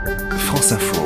France Info.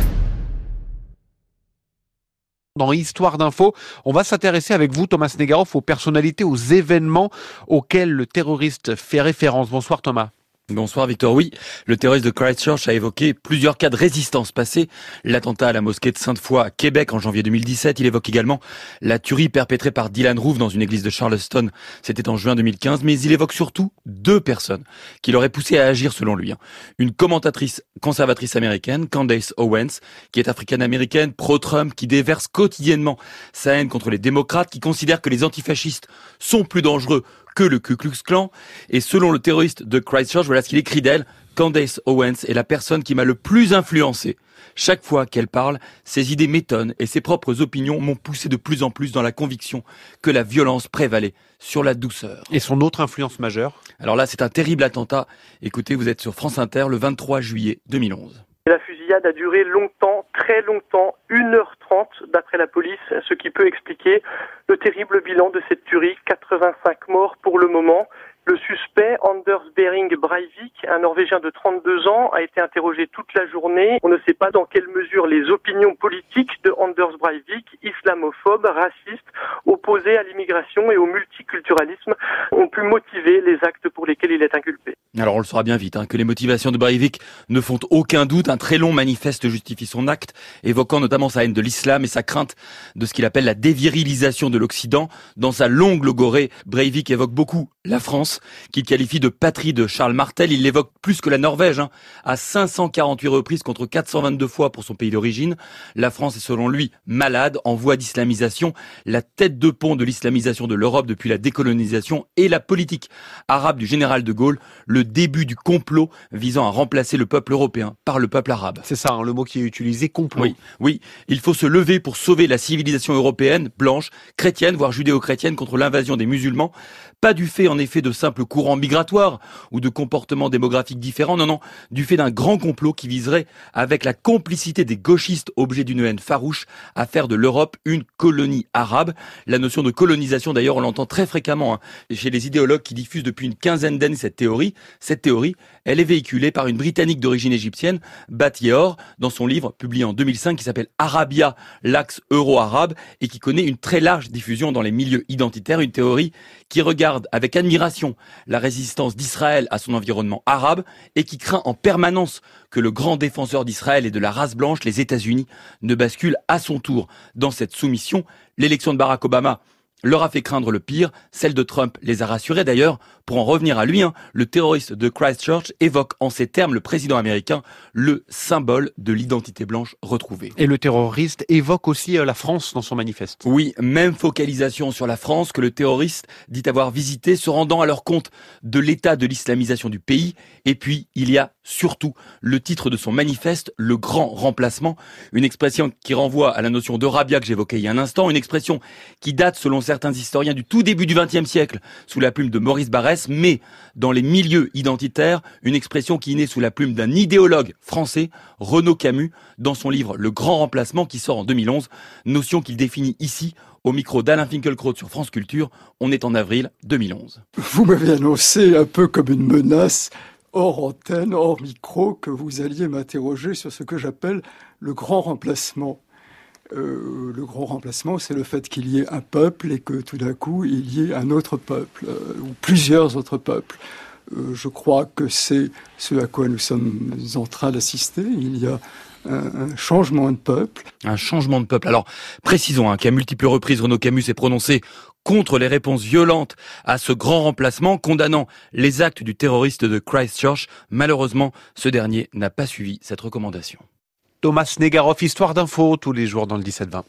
Dans Histoire d'info, on va s'intéresser avec vous, Thomas Negaroff, aux personnalités, aux événements auxquels le terroriste fait référence. Bonsoir Thomas. Bonsoir Victor. Oui, le terroriste de Christchurch a évoqué plusieurs cas de résistance passée. L'attentat à la mosquée de Sainte-Foy à Québec en janvier 2017. Il évoque également la tuerie perpétrée par Dylann Roof dans une église de Charleston. C'était en juin 2015. Mais il évoque surtout deux personnes qui l'auraient poussé à agir selon lui. Une commentatrice conservatrice américaine, Candace Owens, qui est africaine-américaine, pro-Trump, qui déverse quotidiennement sa haine contre les démocrates, qui considère que les antifascistes sont plus dangereux que le Ku Klux Klan. Et selon le terroriste de Christchurch, voilà ce qu'il écrit d'elle: Candace Owens est la personne qui m'a le plus influencé. Chaque fois qu'elle parle, ses idées m'étonnent et ses propres opinions m'ont poussé de plus en plus dans la conviction que la violence prévalait sur la douceur. Et son autre influence majeure? Alors là, c'est un terrible attentat. Écoutez, vous êtes sur France Inter le 23 juillet 2011. La fusillade a duré longtemps, très longtemps, 1h30 d'après la police, ce qui peut expliquer le terrible bilan de cette tuerie, 85 morts pour le moment. Le suspect, Anders Behring Breivik, un Norvégien de 32 ans, a été interrogé toute la journée. On ne sait pas dans quelle mesure les opinions politiques de Anders Breivik, islamophobe, raciste, opposé à l'immigration et au multiculturalisme, ont pu motiver les actes pour lesquels il est inculpé. Alors on le saura bien vite, que les motivations de Breivik ne font aucun doute. Un très long manifeste justifie son acte, évoquant notamment sa haine de l'islam et sa crainte de ce qu'il appelle la dévirilisation de l'Occident. Dans sa longue logorée, Breivik évoque beaucoup la France, qu'il qualifie de patrie de Charles Martel. Il l'évoque plus que la Norvège, à 548 reprises contre 422 fois pour son pays d'origine. La France est selon lui malade, en voie d'islamisation, la tête de pont de l'islamisation de l'Europe depuis la décolonisation et la politique arabe du général de Gaulle, le début du complot visant à remplacer le peuple européen par le peuple arabe. C'est ça, le mot qui est utilisé, complot. Oui, il faut se lever pour sauver la civilisation européenne, blanche, chrétienne, voire judéo-chrétienne, contre l'invasion des musulmans. Pas du fait, en effet, de simples courants migratoires ou de comportements démographiques différents, non, du fait d'un grand complot qui viserait, avec la complicité des gauchistes objets d'une haine farouche, à faire de l'Europe une colonie arabe. La notion de colonisation, d'ailleurs, on l'entend très fréquemment chez les idéologues qui diffusent depuis une quinzaine d'années cette théorie. Cette théorie, elle est véhiculée par une Britannique d'origine égyptienne, Bat Yeor, dans son livre publié en 2005 qui s'appelle Arabia, l'axe euro-arabe, et qui connaît une très large diffusion dans les milieux identitaires. Une théorie qui regarde avec admiration la résistance d'Israël à son environnement arabe et qui craint en permanence que le grand défenseur d'Israël et de la race blanche, les États-Unis, ne bascule à son tour dans cette soumission. L'élection de Barack Obama leur a fait craindre le pire, celle de Trump les a rassurés. D'ailleurs, pour en revenir à lui, le terroriste de Christchurch évoque en ces termes le président américain, le symbole de l'identité blanche retrouvée. Et le terroriste évoque aussi la France dans son manifeste. Oui, même focalisation sur la France que le terroriste dit avoir visité, se rendant à leur compte de l'état de l'islamisation du pays. Et puis, il y a surtout le titre de son manifeste, le grand remplacement, une expression qui renvoie à la notion d'Arabia que j'évoquais il y a un instant, une expression qui date selon certains historiens du tout début du XXe siècle, sous la plume de Maurice Barrès, mais dans les milieux identitaires, une expression qui est née sous la plume d'un idéologue français, Renaud Camus, dans son livre Le Grand Remplacement, qui sort en 2011, notion qu'il définit ici, au micro d'Alain Finkielkraut sur France Culture. On est en avril 2011. Vous m'avez annoncé un peu comme une menace, hors antenne, hors micro, que vous alliez m'interroger sur ce que j'appelle le grand remplacement. Le grand remplacement, c'est le fait qu'il y ait un peuple et que tout d'un coup, il y ait un autre peuple, ou plusieurs autres peuples. Je crois que c'est ce à quoi nous sommes en train d'assister. Il y a un changement de peuple. Un changement de peuple. Alors, précisons qu'à multiples reprises, Renaud Camus s'est prononcé contre les réponses violentes à ce grand remplacement, condamnant les actes du terroriste de Christchurch. Malheureusement, ce dernier n'a pas suivi cette recommandation. Thomas Negaroff, Histoire d'info, tous les jours dans le 17-20.